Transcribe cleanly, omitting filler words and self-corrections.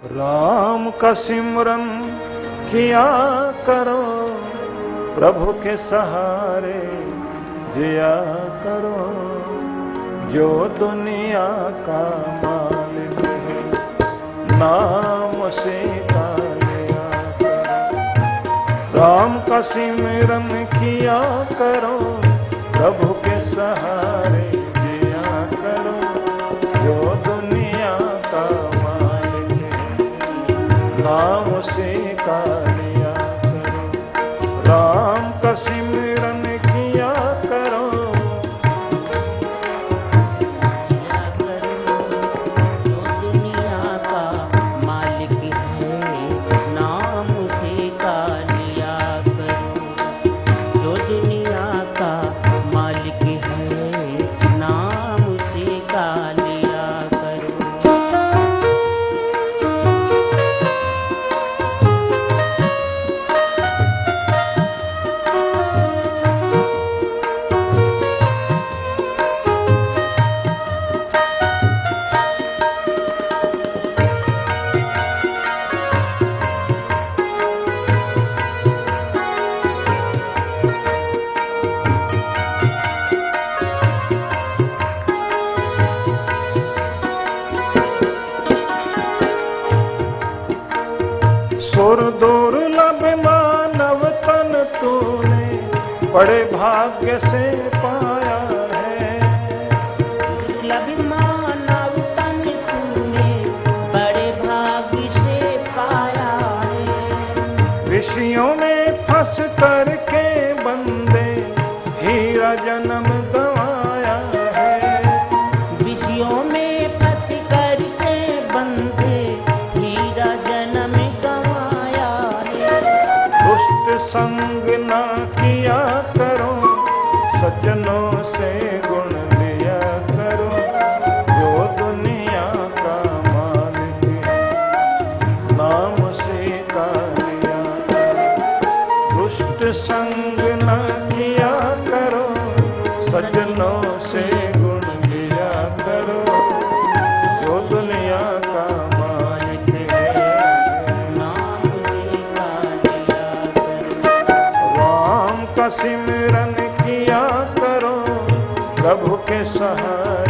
राम का सिमरन किया करो, प्रभु के सहारे जिया करो, जो दुनिया का मालिक है नाम से का लिया करो। राम का सिमरन किया करो, प्रभु के सहारे जिया करो, जो दुनिया का मालिक है नाम से का लिया करो। राम का सिमरन किया करो, सुर दुर्लभ मानव तन तूने बड़े भाग्य से पाया है। दुर्लभ मानव तन तूने बड़े भाग्य से पाया है। विषयों में फंस करके बंदे हीरा जन्म गंवाया है। विषयों में फंस करके बंदे हीरा जन्म गंवाया है। दुष्ट संग ना किया करो, सज्जनों से गुण लिया करो, जो दुनिया का मालिक है नाम से का लिया करो। दुष्ट संग ना किया करो, सज्जनों से गुण लिया करो, जो दुनिया का मालिक है नाम से का लिया करो। राम का सिमरन किया करो, प्रभु के सहारे